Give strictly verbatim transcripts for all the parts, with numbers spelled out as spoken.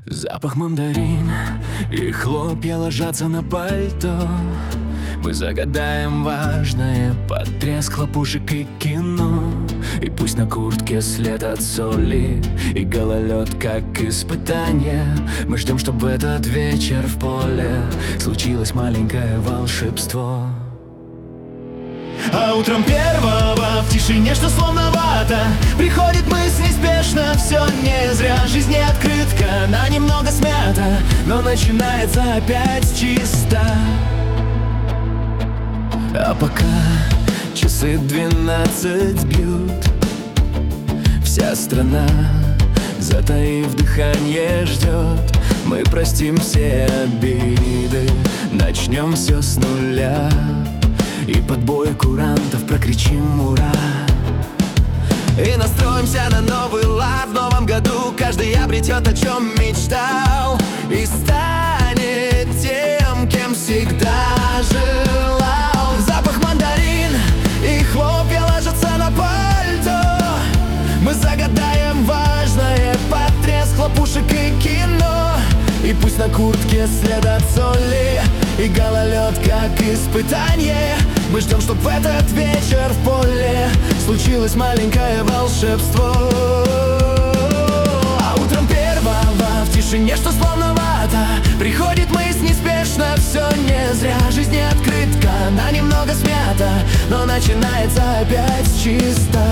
Запах мандарин и хлопья ложатся на пальто. Мы загадаем важное под треск хлопушек и кино. И пусть на куртке след от соли и гололед как испытание. Мы ждем, чтобы в этот вечер в поле случилось маленькое волшебство. А утром первого в тишине, что словно вата, приходит мысль неспешно, все не зря. Жизнь не открытка, она немного смята, но начинается опять чисто. А пока часы двенадцать бьют, вся страна, затаив дыхание, ждет. Мы простим все обиды, начнем все с нуля и под бой курантов прокричим ура. И настроимся на новый лад. В новом году каждый обретет, о чем мечтал, и станет тем, кем всегда желал. Запах мандарин и хлопья ложатся на пальто. Мы загадаем важное под треск хлопушек и кино. И пусть на куртке след от соли и гололед как испытание. Мы ждем, чтоб в этот вечер в поле случилось маленькое волшебство. А утром первого в тишине, что словно вата, приходит мысль неспешно, все не зря. Жизнь не открытка, она немного смята, но начинается опять чисто.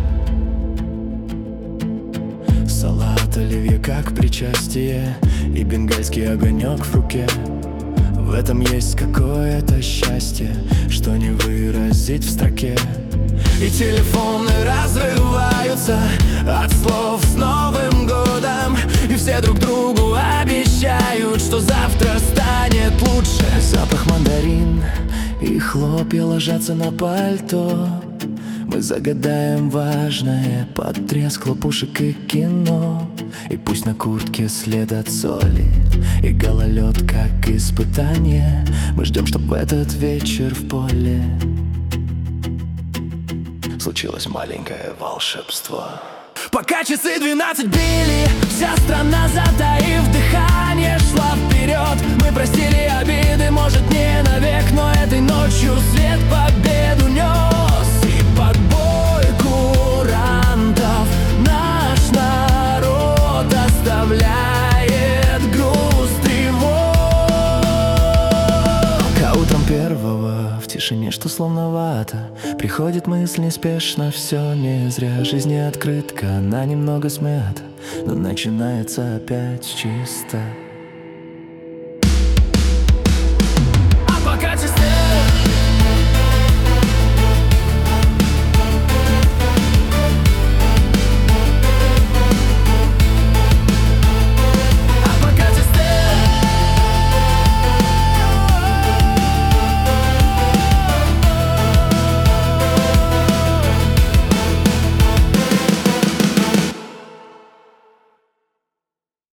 Салат оливье как причастие и бенгальский огонек в руке. В этом есть какое-то счастье, что не выразить в строке. И телефоны разрываются от слов с Новым годом, и все друг другу обещают, что завтра станет лучше. Запах мандарин и хлопья ложатся на пальто. Мы загадаем важное под треск хлопушек и кино. И пусть на куртке след от соли и гололед как испытание. Мы ждем, чтоб в этот вечер в поле случилось маленькое волшебство. Пока часы двенадцать били, вся страна, затаив дыхание, шла вперед. Мы простили обиды, может не навек, но этой ночью свет победу нес. И под бой курантов наш народ оставляет груз тревог. А утром первого в тишине, что словно вата, приходит мысль неспешно, все не зря. Жизнь не открытка, она немного смята, но начинается опять чисто.